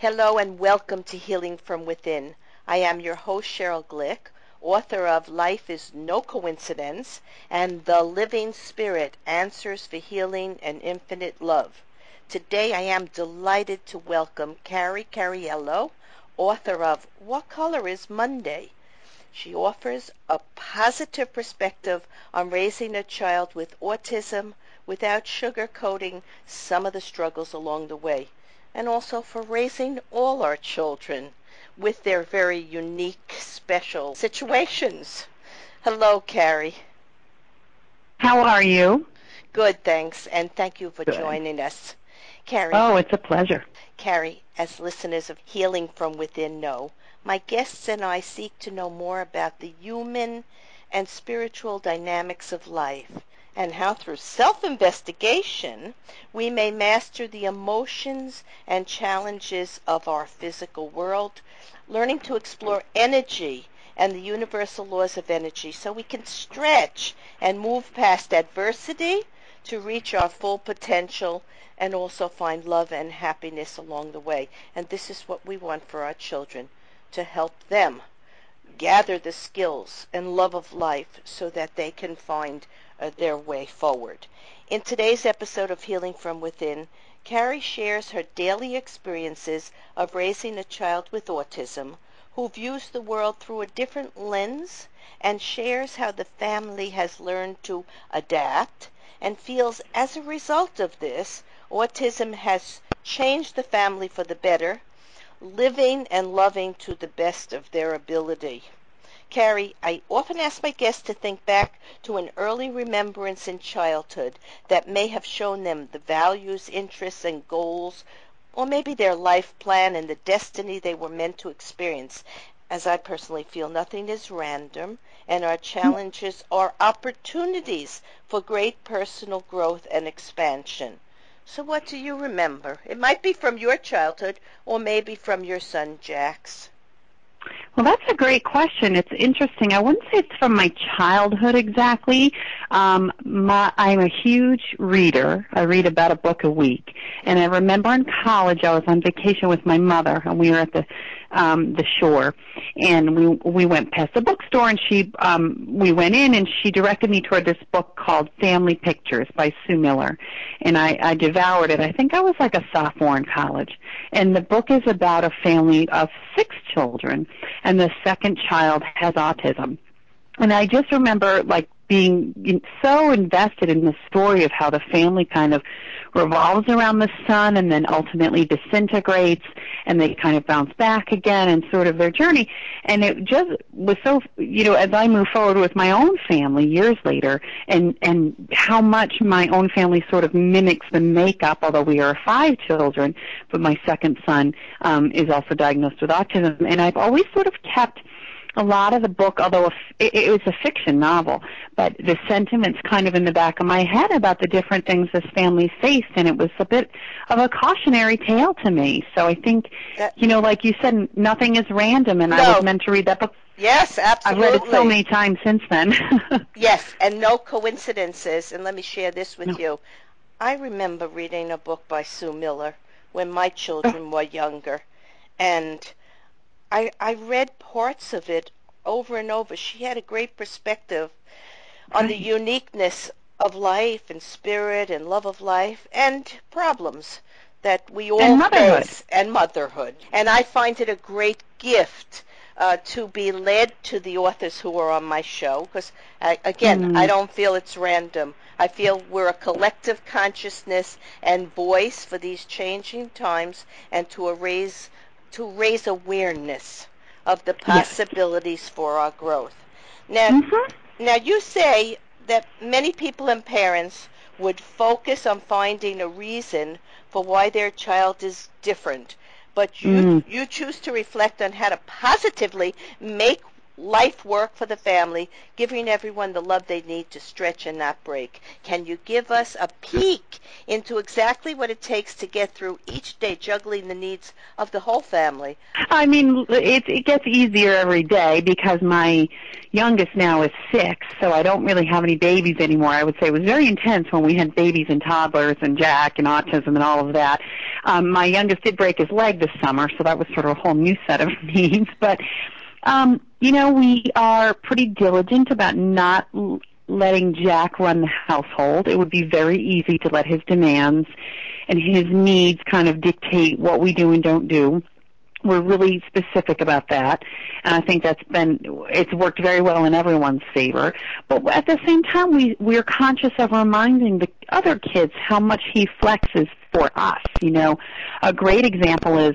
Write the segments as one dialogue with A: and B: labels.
A: Hello and welcome to Healing from Within. I am your host, Cheryl Glick, author of Life is No Coincidence and The Living Spirit, Answers for Healing and Infinite Love. Today I am delighted to welcome Carrie Cariello, author of What Color is Monday? She offers a positive perspective on raising a child with autism without sugarcoating some of the struggles along the way, and also for raising all our children with their very unique, special situations. Hello, Carrie.
B: How are you?
A: Good, thanks, and thank you for
B: Good.
A: joining us. Carrie.
B: Oh, it's a pleasure.
A: Carrie, as listeners of Healing from Within know, my guests and I seek to know more about the human and spiritual dynamics of life and how through self-investigation we may master the emotions and challenges of our physical world, learning to explore energy and the universal laws of energy so we can stretch and move past adversity to reach our full potential and also find love and happiness along the way. And this is what we want for our children, to help them gather the skills and love of life so that they can find their way forward. In today's episode of Healing from Within, Carrie shares her daily experiences of raising a child with autism who views the world through a different lens and shares how the family has learned to adapt and feels as a result of this, autism has changed the family for the better, living and loving to the best of their ability. Carrie, I often ask my guests to think back to an early remembrance in childhood that may have shown them the values, interests, and goals, or maybe their life plan and the destiny they were meant to experience. As I personally feel, nothing is random, and our challenges are opportunities for great personal growth and expansion. So what do you remember? It might be from your childhood or maybe from your son, Jax.
B: Well, that's a great question. It's interesting. I wouldn't say it's from my childhood exactly. I'm a huge reader. I read about a book a week. And I remember in college I was on vacation with my mother, and we were at the shore, and we went past the bookstore, and we went in, and she directed me toward this book called Family Pictures by Sue Miller, and I devoured it. I think I was like a sophomore in college, and the book is about a family of 6 children, and the second child has autism. And I just remember being so invested in the story of how the family kind of revolves around the son and then ultimately disintegrates, and they kind of bounce back again and sort of their journey. And it just was so, as I move forward with my own family years later, and how much my own family sort of mimics the makeup, although we are 5 children, but my second son is also diagnosed with autism. And I've always sort of kept a lot of the book, although it was a fiction novel, but the sentiments kind of in the back of my head about the different things this family faced, and it was a bit of a cautionary tale to me. So I think, like you said, nothing is random, and I was meant to read that book.
A: Yes, absolutely.
B: I've read it so many times since then.
A: Yes, and no coincidences. And let me share this with you. I remember reading a book by Sue Miller when my children were younger, and I read parts of it over and over. She had a great perspective on the uniqueness of life and spirit and love of life and problems that we all face, and motherhood. And I find it a great gift to be led to the authors who are on my show because, again, I don't feel it's random. I feel we're a collective consciousness and voice for these changing times and to raise awareness of the possibilities for our growth. Now, you say that many people and parents would focus on finding a reason for why their child is different, but you choose to reflect on how to positively make life work for the family, giving everyone the love they need to stretch and not break. Can you give us a peek into exactly what it takes to get through each day, juggling the needs of the whole family?
B: I mean, it gets easier every day because my youngest now is 6, so I don't really have any babies anymore. I would say it was very intense when we had babies and toddlers and Jack and autism and all of that. My youngest did break his leg this summer, so that was sort of a whole new set of needs. But, we are pretty diligent about not letting Jack run the household. It would be very easy to let his demands and his needs kind of dictate what we do and don't do. We're really specific about that, and I think it's worked very well in everyone's favor. But at the same time, we're conscious of reminding the other kids how much he flexes for us. A great example is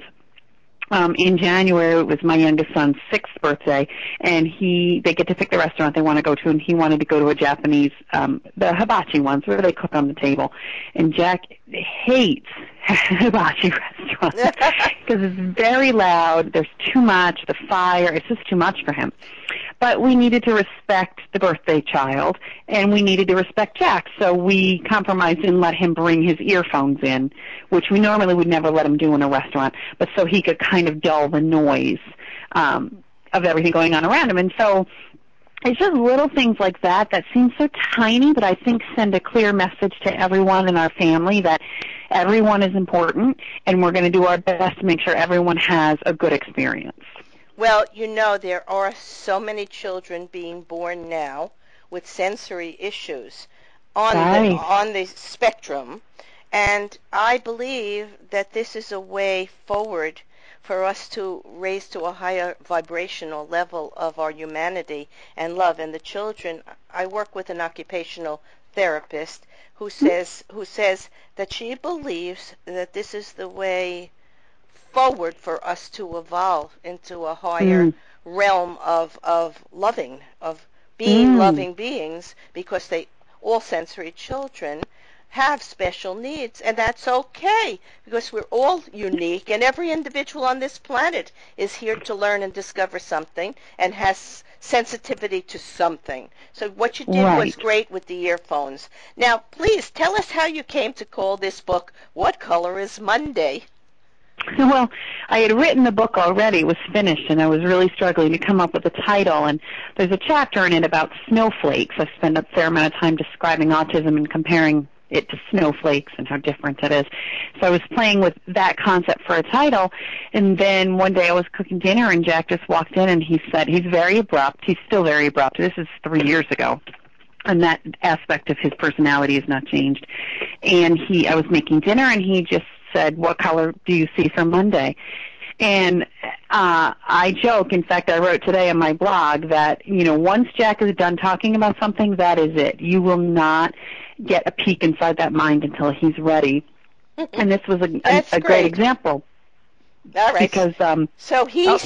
B: in January, it was my youngest son's 6th birthday, and they get to pick the restaurant they want to go to, and he wanted to go to a Japanese, the hibachi ones where they cook on the table. And Jack hates hibachi restaurants because it's very loud, there's too much, the fire, it's just too much for him. But we needed to respect the birthday child, and we needed to respect Jack, so we compromised and let him bring his earphones in, which we normally would never let him do in a restaurant, but so he could kind of dull the noise of everything going on around him. And so it's just little things like that seem so tiny, but I think send a clear message to everyone in our family that everyone is important, and we're going to do our best to make sure everyone has a good experience.
A: Well, there are so many children being born now with sensory issues on the spectrum, and I believe that this is a way forward for us to raise to a higher vibrational level of our humanity and love. And the children, I work with an occupational therapist who says that she believes that this is the way forward for us to evolve into a higher realm of loving, of being loving beings, because all sensory children have special needs, and that's okay, because we're all unique, and every individual on this planet is here to learn and discover something and has sensitivity to something. So what you did was great with the earphones. Now, please tell us how you came to call this book, What Color is Monday?
B: Well, I had written the book already. It was finished, and I was really struggling to come up with a title. And there's a chapter in it about snowflakes. I spent a fair amount of time describing autism and comparing it to snowflakes and how different it is. So I was playing with that concept for a title, and then one day I was cooking dinner, and Jack just walked in, and he said, he's very abrupt. He's still very abrupt. This is 3 years ago. And that aspect of his personality has not changed. And I was making dinner, and he just said, what color do you see for Monday? And I joke, in fact, I wrote today on my blog that, once Jack is done talking about something, that is it. You will not get a peek inside that mind until he's ready. And this was a great example.
A: All right.
B: Because
A: so he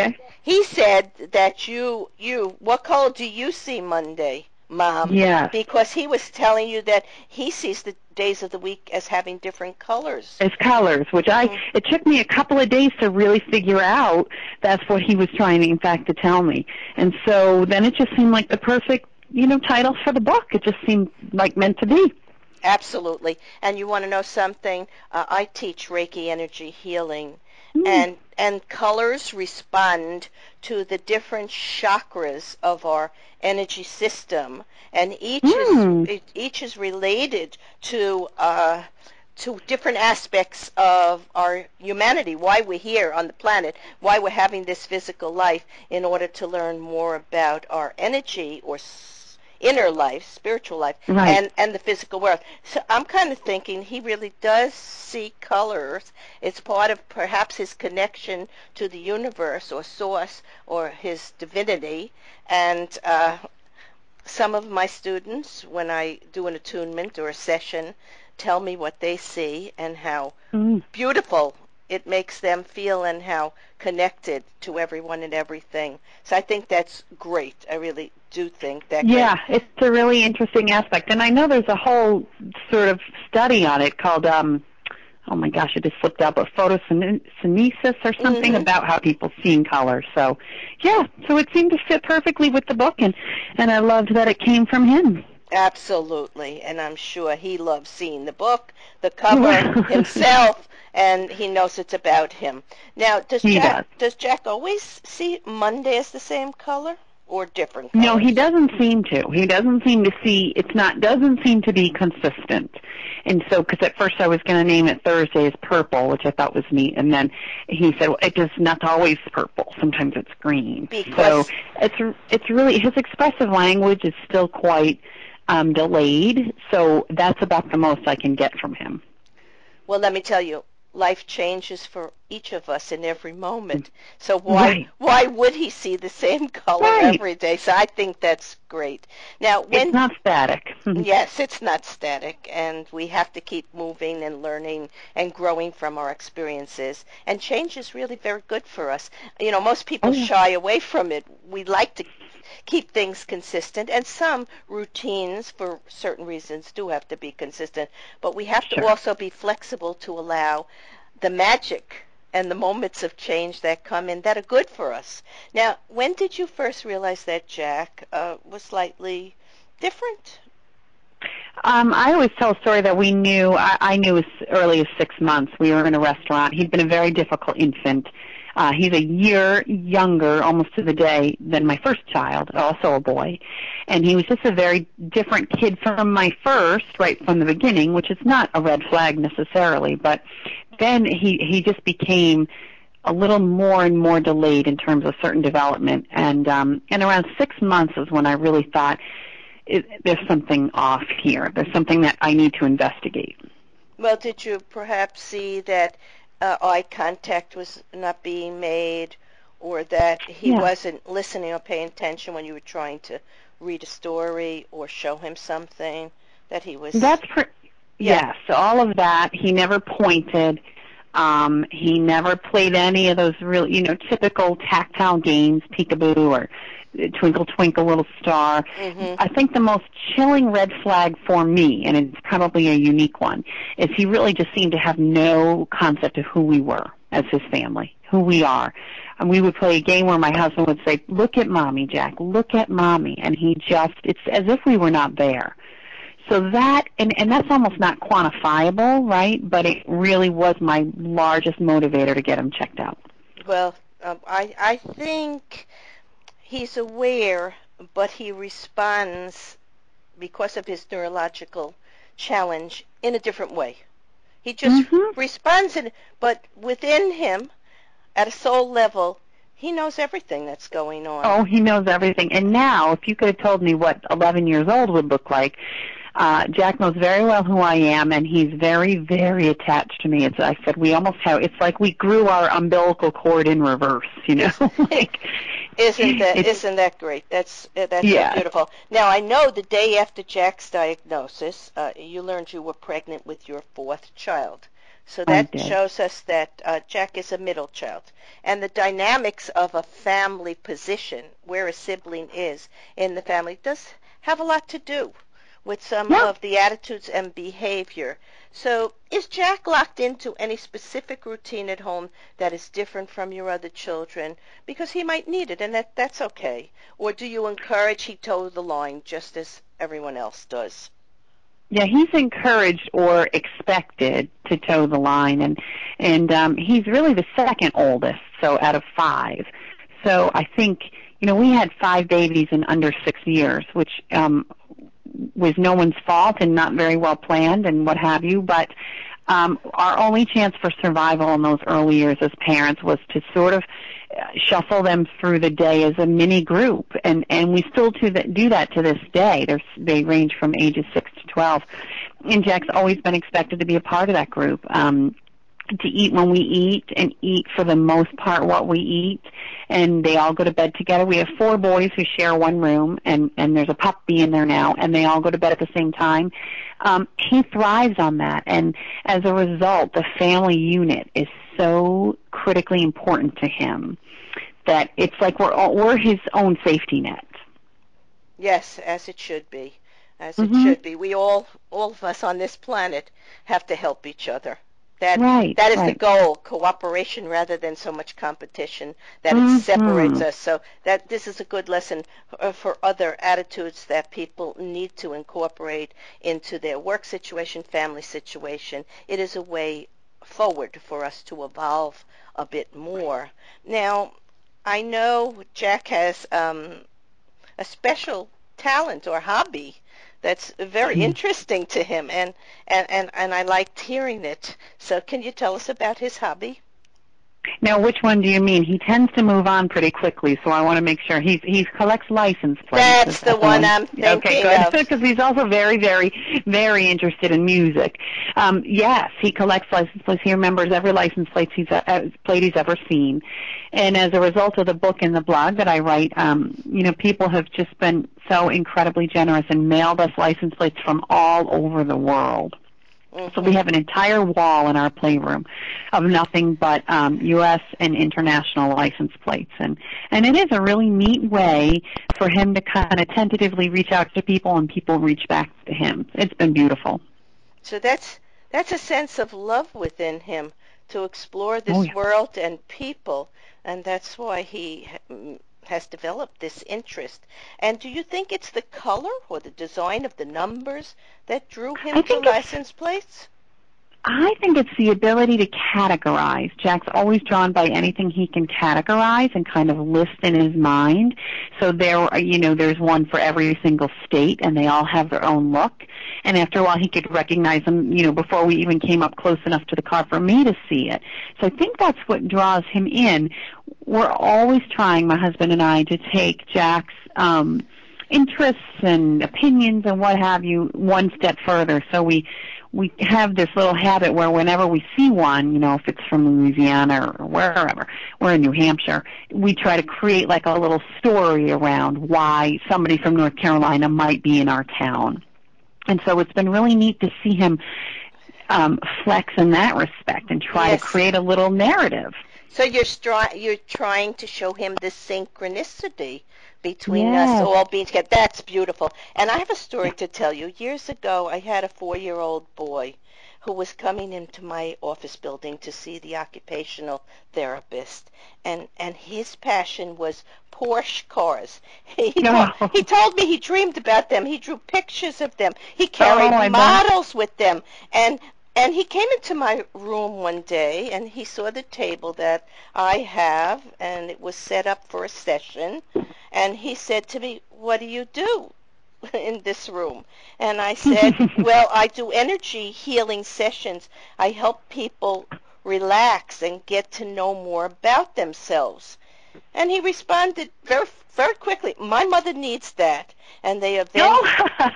A: said that you what color do you see Monday, Mom?
B: Yeah.
A: Because he was telling you that he sees the days of the week as having different colors.
B: As colors, which it took me a couple of days to really figure out that's what he was trying, in fact, to tell me. And so then it just seemed like the perfect, title for the book. It just seemed like meant to be.
A: Absolutely. And you want to know something? I teach Reiki energy healing, and colors respond to the different chakras of our energy system, and each is related to different aspects of our humanity, why we're here on the planet, why we're having this physical life, in order to learn more about our energy or inner life, spiritual life, and the physical world. So I'm kind of thinking he really does see colors. It's part of perhaps his connection to the universe or source or his divinity. And some of my students, when I do an attunement or a session, tell me what they see and how beautiful it makes them feel and how connected to everyone and everything. So I think that's great. I really do think that.
B: Yeah, it's a really interesting aspect. And I know there's a whole sort of study on it called, oh my gosh, it just slipped out, but photosynthesis or something about how people see in color. So, yeah, so it seemed to fit perfectly with the book, and I loved that it came from him.
A: Absolutely, and I'm sure he loves seeing the book, the cover himself, and he knows it's about him. Now, does Jack always see Monday as the same color or different colors?
B: No, he doesn't seem to. He doesn't seem to see. Doesn't seem to be consistent. And so, because at first I was going to name it Thursday as purple, which I thought was neat, and then he said, well, it is not always purple. Sometimes it's green. So it's really, his expressive language is still quite delayed, so that's about the most I can get from him.
A: Well, let me tell you, life changes for each of us in every moment. So why would he see the same color every day? So I think that's great. Now,
B: it's not static.
A: Yes, it's not static, and we have to keep moving and learning and growing from our experiences. And change is really very good for us. You know, most people shy away from it. We like to keep things consistent, and some routines for certain reasons do have to be consistent, but we have to also be flexible to allow the magic and the moments of change that come in that are good for us. Now, when did you first realize that Jack was slightly different?
B: I always tell a story that we knew, I knew as early as 6 months. We were in a restaurant. He'd been a very difficult infant. He's a year younger, almost to the day, than my first child, also a boy. And he was just a very different kid from my first, right from the beginning, which is not a red flag necessarily. But then he just became a little more and more delayed in terms of certain development. And around 6 months is when I really thought, there's something off here. There's something that I need to investigate.
A: Well, did you perhaps see that eye contact was not being made, or that he wasn't listening or paying attention when you were trying to read a story or show him something, that he was...
B: Yes, all of that. He never pointed. He never played any of those real, typical tactile games, peekaboo or Twinkle Twinkle Little Star. I think the most chilling red flag for me, and it's probably a unique one, is he really just seemed to have no concept of who we were as his family, who we are. And we would play a game where my husband would say, look at Mommy, Jack, look at Mommy. And it's as if we were not there. So that, and that's almost not quantifiable, right? But it really was my largest motivator to get him checked out.
A: Well, I think he's aware, but he responds because of his neurological challenge in a different way. He just responds, but within him, at a soul level, he knows everything that's going on.
B: Oh, he knows everything. And now, if you could have told me what 11 years old would look like, Jack knows very well who I am, and he's very, very attached to me. I said we almost have. It's like we grew our umbilical cord in reverse, like,
A: isn't that great? That's so beautiful. Now I know the day after Jack's diagnosis, you learned you were pregnant with your 4th child. So that shows us that Jack is a middle child, and the dynamics of a family position, where a sibling is in the family, does have a lot to do with some of the attitudes and behavior. So is Jack locked into any specific routine at home that is different from your other children? Because he might need it, and that's okay. Or do you encourage he toe the line just as everyone else does?
B: Yeah, he's encouraged or expected to toe the line, and he's really the second oldest, so out of 5. So I think, we had 5 babies in under 6 years, which was no one's fault and not very well planned and what have you, but our only chance for survival in those early years as parents was to sort of shuffle them through the day as a mini group, and we still do that to this day. They range from ages 6 to 12, and Jack's always been expected to be a part of that group. To eat when we eat, and eat for the most part what we eat, and they all go to bed together. We have 4 boys who share one room, and there's a puppy in there now, and they all go to bed at the same time. He thrives on that, and as a result, the family unit is so critically important to him that it's like we're his own safety net.
A: Yes, as it should be. As it should be. We all of us on this planet have to help each other. That is the
B: right.
A: goal, cooperation rather than so much competition that it separates
B: Mm-hmm.
A: us. So that this is a good lesson for other attitudes that people need to incorporate into their work situation, family situation. It is a way forward for us to evolve a bit more. Now, I know Jack has a special talent or hobby that's very interesting to him, and I liked hearing it. So can you tell us about his hobby?
B: Now, which one do you mean? He tends to move on pretty quickly, so I want to make sure he collects license plates.
A: That's
B: Is
A: the
B: that the
A: one
B: one?
A: I'm
B: Okay,
A: thinking
B: good.
A: of.
B: Because he's also very, very, very interested in music. Yes, he collects license plates. He remembers every license plate he's ever seen. And as a result of the book and the blog that I write, people have just been so incredibly generous and mailed us license plates from all over the world. So we have an entire wall in our playroom of nothing but U.S. and international license plates. And it is a really neat way for him to kind of tentatively reach out to people and people reach back to him. It's been beautiful.
A: So that's a sense of love within him to explore
B: Oh,
A: this
B: yeah.
A: world and people, and that's why he has developed this interest. And do you think it's the color or the design of the numbers that drew him
B: I
A: to
B: think it's
A: license plates?
B: I think it's the ability to categorize. Jack's always drawn by anything he can categorize and kind of list in his mind. So there's one for every single state, and they all have their own look. And after a while, he could recognize them, before we even came up close enough to the car for me to see it. So I think that's what draws him in. We're always trying, my husband and I, to take Jack's interests and opinions and what have you one step further. So we have this little habit where whenever we see one, if it's from Louisiana or wherever, we're in New Hampshire, we try to create like a little story around why somebody from North Carolina might be in our town. And so it's been really neat to see him flex in that respect and try to create a little narrative.
A: So you're trying to show him the synchronicity between us all being together. That's beautiful. And I have a story to tell you. Years ago, I had a 4-year-old boy who was coming into my office building to see the occupational therapist, and his passion was Porsche cars. He told me he dreamed about them. He drew pictures of them. He carried models with them, and he came into my room one day, and he saw the table that I have, and it was set up for a session. And he said to me, "What do you do in this room?" And I said, "Well, I do energy healing sessions. I help people relax and get to know more about themselves." And he responded very, very quickly, "My mother needs that." And they eventually,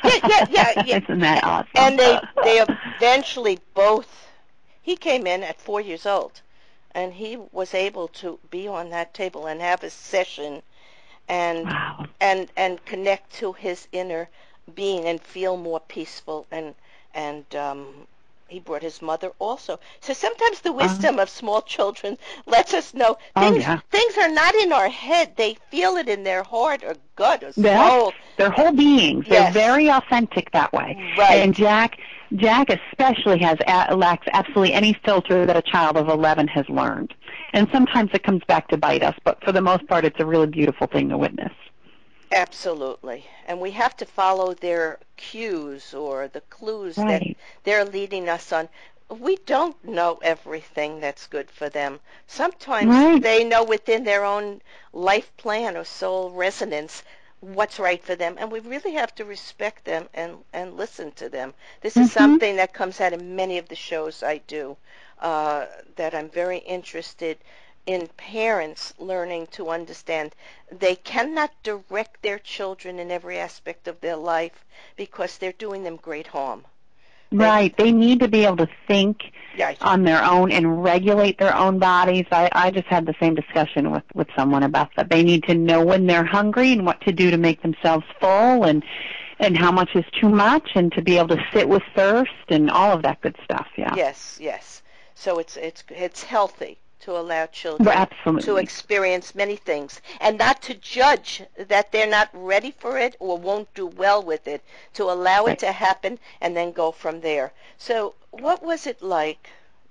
B: Isn't that awesome?
A: And they eventually both. He came in at 4 years old, and he was able to be on that table and have a session, and connect to his inner being and feel more peaceful, and he brought his mother also. So sometimes the wisdom of small children lets us know things are not in our head. They feel it in their heart or gut or soul.
B: Their whole beings. They're very authentic that way.
A: Right.
B: And Jack especially lacks absolutely any filter that a child of 11 has learned. And sometimes it comes back to bite us, but for the most part, it's a really beautiful thing to witness.
A: Absolutely. And we have to follow their cues or the clues that they're leading us on. We don't know everything that's good for them. Sometimes they know within their own life plan or soul resonance what's right for them, and we really have to respect them and listen to them. This is something that comes out in many of the shows I do, that I'm very interested in parents learning to understand they cannot direct their children in every aspect of their life because they're doing them great harm.
B: They need to be able to think on their own and regulate their own bodies. I just had the same discussion with someone about that. They need to know when they're hungry and what to do to make themselves full and how much is too much, and to be able to sit with thirst and all of that good stuff.
A: Yes. So it's healthy to allow children to experience many things and not to judge that they're not ready for it or won't do well with it, to allow it to happen and then go from there. So what was it like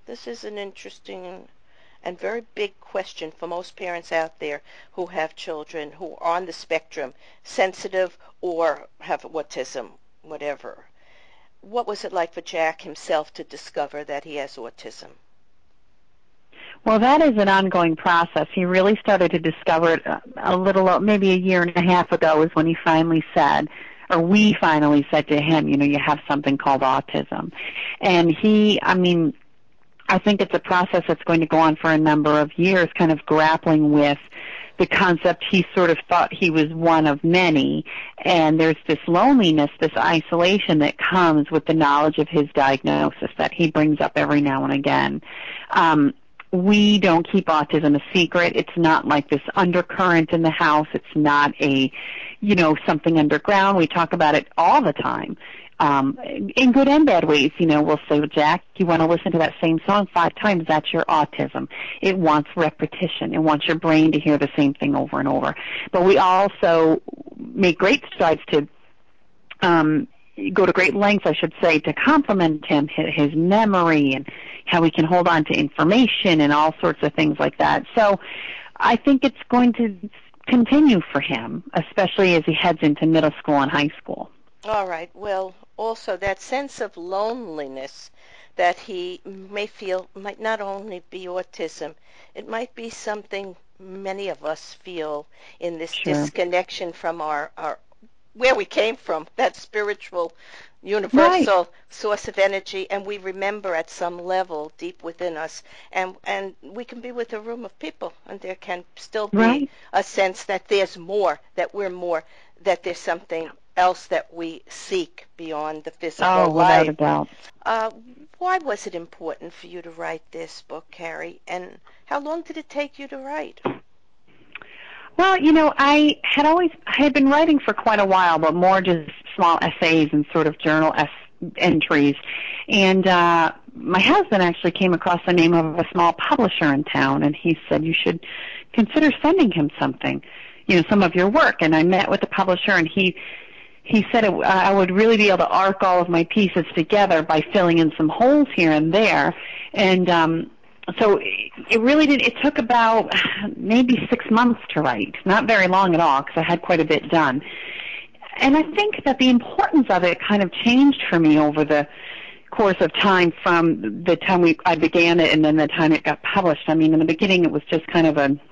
A: This is an interesting and very big question for most parents out there who have children who are on the spectrum, sensitive or have autism, whatever. What was it like for Jack himself to discover that he has autism?
B: Well, that is an ongoing process. He really started to discover it a little, maybe a year and a half ago is when he finally said, or we finally said to him, you know, you have something called autism. And I think it's a process that's going to go on for a number of years, kind of grappling with the concept he sort of thought he was one of many, and there's this loneliness, this isolation that comes with the knowledge of his diagnosis that he brings up every now and again. We don't keep autism a secret. It's not like this undercurrent in the house. It's not something underground. We talk about it all the time. In good and bad ways, we'll say, well, Jack, you want to listen to that same song 5 times, that's your autism. It wants repetition. It wants your brain to hear the same thing over and over. But we also make great strides to go to great lengths, I should say, to compliment him, his memory, and how he can hold on to information and all sorts of things like that. So I think it's going to continue for him, especially as he heads into middle school and high school.
A: All right. Well, also that sense of loneliness that he may feel might not only be autism, it might be something many of us feel in this disconnection from our where we came from, that spiritual, universal source of energy, and we remember at some level deep within us, and we can be with a room of people, and there can still be a sense that there's more, that we're more, that there's something else that we seek beyond the physical life.
B: Without a doubt.
A: Why was it important for you to write this book, Carrie, and how long did it take you to write?
B: Well, I had been writing for quite a while, but more just small essays and sort of journal entries. And my husband actually came across the name of a small publisher in town, and he said, you should consider sending him something, some of your work. And I met with the publisher, and he said I would really be able to arc all of my pieces together by filling in some holes here and there. And so it took about maybe 6 months to write, not very long at all, because I had quite a bit done. And I think that the importance of it kind of changed for me over the course of time, from the time I began it and then the time it got published. In the beginning it was just kind of an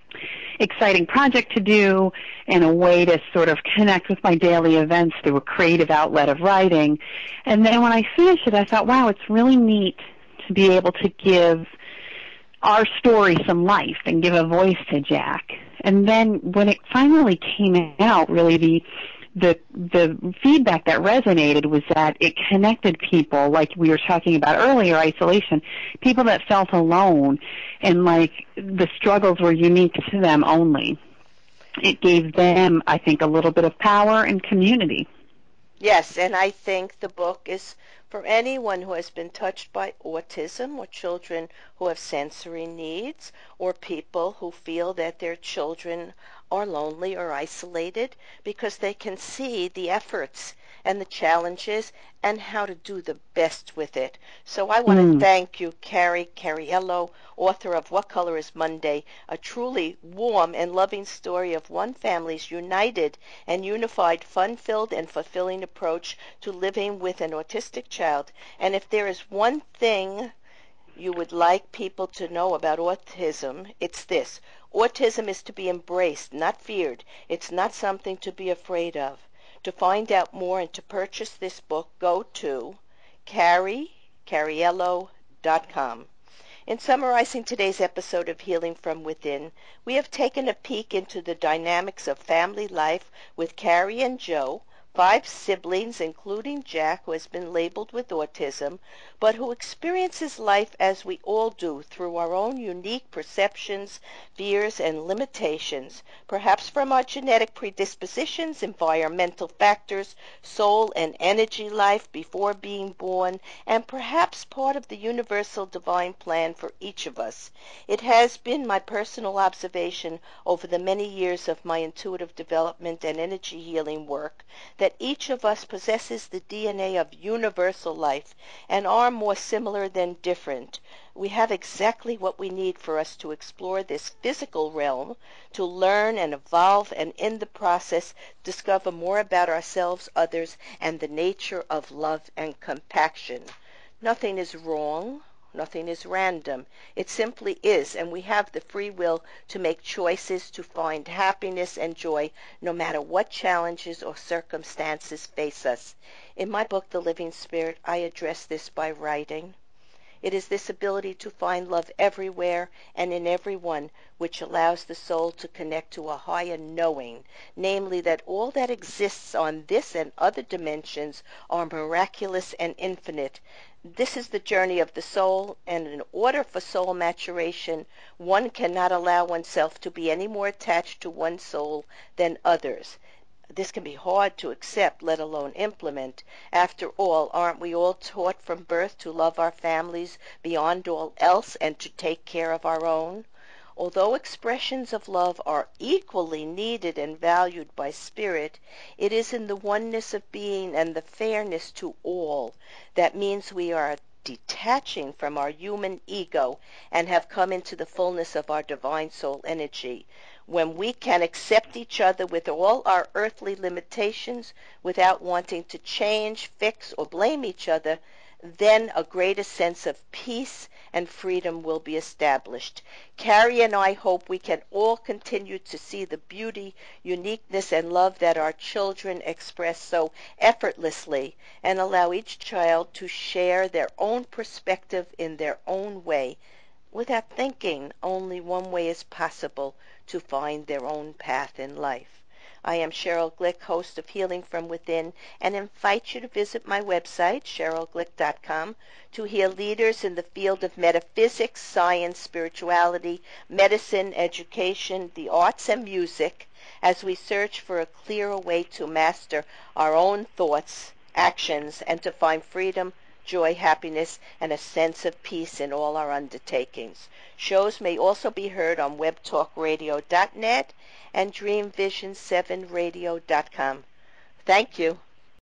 B: exciting project to do and a way to sort of connect with my daily events through a creative outlet of writing. And then when I finished it, I thought, wow, it's really neat to be able to give our story some life and give a voice to Jack. And then when it finally came out, really the feedback that resonated was that it connected people, like we were talking about earlier, isolation, people that felt alone and like the struggles were unique to them only. It gave them, I think, a little bit of power and community.
A: Yes, and I think the book is for anyone who has been touched by autism, or children who have sensory needs, or people who feel that their children are lonely or isolated, because they can see the efforts and the challenges and how to do the best with it. So I want to thank you, Carrie Cariello, author of What Color is Monday, a truly warm and loving story of one family's united and unified, fun-filled and fulfilling approach to living with an autistic child. And if there is one thing you would like people to know about autism, it's this. Autism is to be embraced, not feared. It's not something to be afraid of. To find out more and to purchase this book, go to CarrieCariello.com. In summarizing today's episode of Healing from Within, we have taken a peek into the dynamics of family life with Carrie and Joe, 5 siblings, including Jack, who has been labeled with autism, but who experiences life as we all do, through our own unique perceptions, fears, and limitations, perhaps from our genetic predispositions, environmental factors, soul and energy life before being born, and perhaps part of the universal divine plan for each of us. It has been my personal observation over the many years of my intuitive development and energy healing work that each of us possesses the DNA of universal life and are far more similar than different. We have exactly what we need for us to explore this physical realm, to learn and evolve, and in the process discover more about ourselves, others, and the nature of love and compassion. Nothing is wrong. Nothing is random. It simply is, and we have the free will to make choices to find happiness and joy no matter what challenges or circumstances face us. In my book, The Living Spirit, I address this by writing. It is this ability to find love everywhere and in everyone which allows the soul to connect to a higher knowing, namely that all that exists on this and other dimensions are miraculous and infinite. This is the journey of the soul, and in order for soul maturation, one cannot allow oneself to be any more attached to one soul than others. This can be hard to accept, let alone implement. After all, aren't we all taught from birth to love our families beyond all else and to take care of our own? Although expressions of love are equally needed and valued by spirit, it is in the oneness of being and the fairness to all that means we are detaching from our human ego and have come into the fullness of our divine soul energy. When we can accept each other with all our earthly limitations without wanting to change, fix, or blame each other, then a greater sense of peace and freedom will be established. Carrie and I hope we can all continue to see the beauty, uniqueness, and love that our children express so effortlessly, and allow each child to share their own perspective in their own way. Without thinking, only one way is possible to find their own path in life. I am Cheryl Glick, host of Healing from Within, and invite you to visit my website, CherylGlick.com, to hear leaders in the field of metaphysics, science, spirituality, medicine, education, the arts, and music, as we search for a clearer way to master our own thoughts, actions, and to find freedom, joy, happiness, and a sense of peace in all our undertakings. Shows may also be heard on webtalkradio.net and dreamvision7radio.com. Thank you.